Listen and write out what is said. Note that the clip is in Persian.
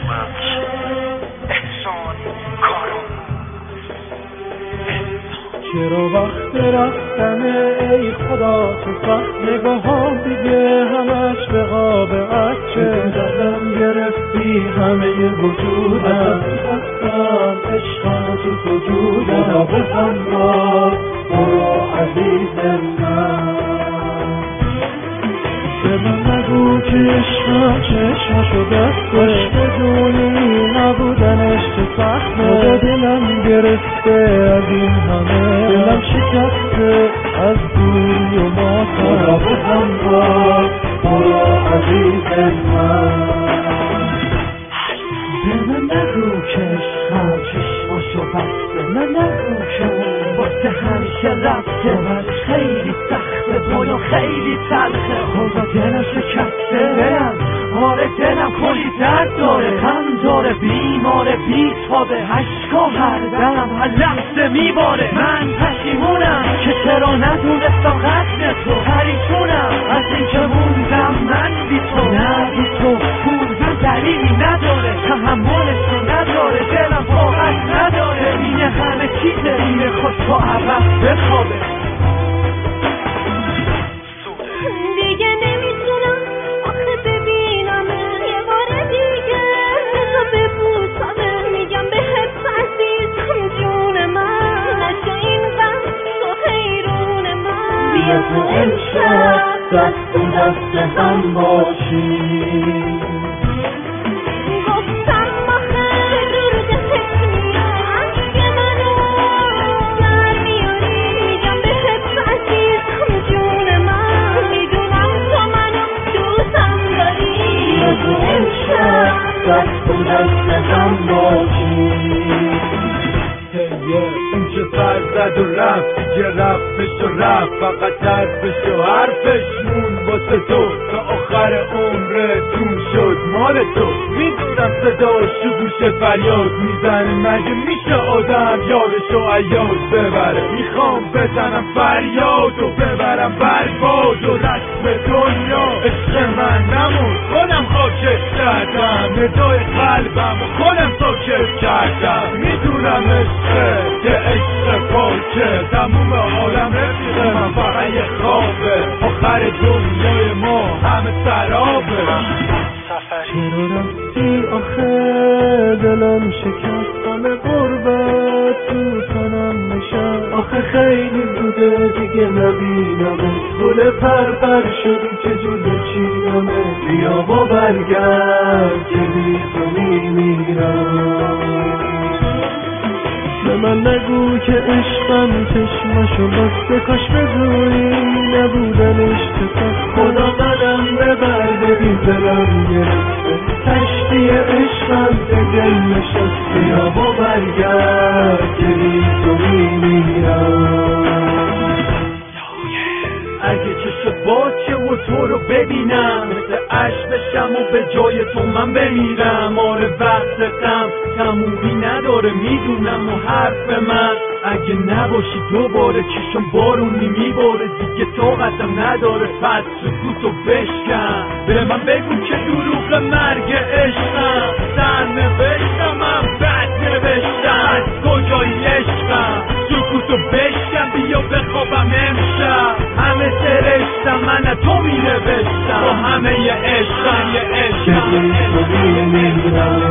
چرا وقت رفتنه ای خدا تو سخت نگاهام دیگه همش به آب عطشه دلم گرفتی همه وجودم هستم عشقم تو سجودم خدا بزن باز برو عزیز من به من نگو که عشقم چشمشو بسته بدونی نبودنش تو سخته دلم گرفته از این همه دلم شکسته از دوری و ماتم خدا بزن باز برو عزیز من به من نگو که عشقم چشمشو بسته من نگو که واسه همیشه رفته خیلی سخته بالا خیلی تلخه خدا دلم شکسته دلم آره دلم کلی درد داره غم داره بیماره بیتابه عشقا هر دم هر لحظه میباره من پشیمونم که چرا ندونستم قدر تو پریشونم از اینکه موندم من بی تو نه بی تو موندم دلیلی نداره تحملش رو نداره دلم واقعا نداره اینه همه چیزه اینه خود تو عوض بخوابه دیگه نمیتونم آخه ببینمه یه بار دیگه بذار ببوسمه میگم بهت عزیزم جون من نشه این غم تو حیرون من بیا تو امشب دست تو دست هم باشیم این که سر زد و رفت دیگه رفتش و رفت فقط درفش و حرفش مون واسه تو تا آخر عمرتون شد مال تو میدونم صداش و گوش فریاد میزنه مگه میشه آدم یادشو عیاد ببره میخوام بزنم فریاد و ببرم برباد و رسم دنیا عشق من نمون خودم خاکش کردم ندای قلبم و خودم ساکت کردم میدونم عشقه که عشق پاکه تموم عالم رفیقه من فقط یه خوابه آخر دنیای ما همه سرابه چرا رفتی آخه دلم شکست همه غربت تو تنم نشست آخه خیلی بوده دیگه نبینمه گل پرپر شدی که جلو چیدمه بیا با برگرد که بی تو میمیرم به من نگو که عشقم چشمشو بسته کاش بدونی نبودنش تسخت خدا قدم ببر ببین دلم گرفته کشتی عشقم به دل نشسته یا با برگرد که بی تو میمیرم اگه چشم باشه و تو رو ببینم مثل عشق بشم و به جای تو من بمیرم آره وقت غم تمومی نداره میدونم و حرف من اگه نباشی دوباره چشم بارونی میباره دیگه طاقتم نداره پس سکوتو بشکن به من بگو که دروغ مرگ عشقم سرنوشتم من بد نوشتم از کجایی عشقم سکوتو بشکن بیا بخوابم امشب همه سرشتم من تو می نوشتم با همه یه عشقم یه عشقم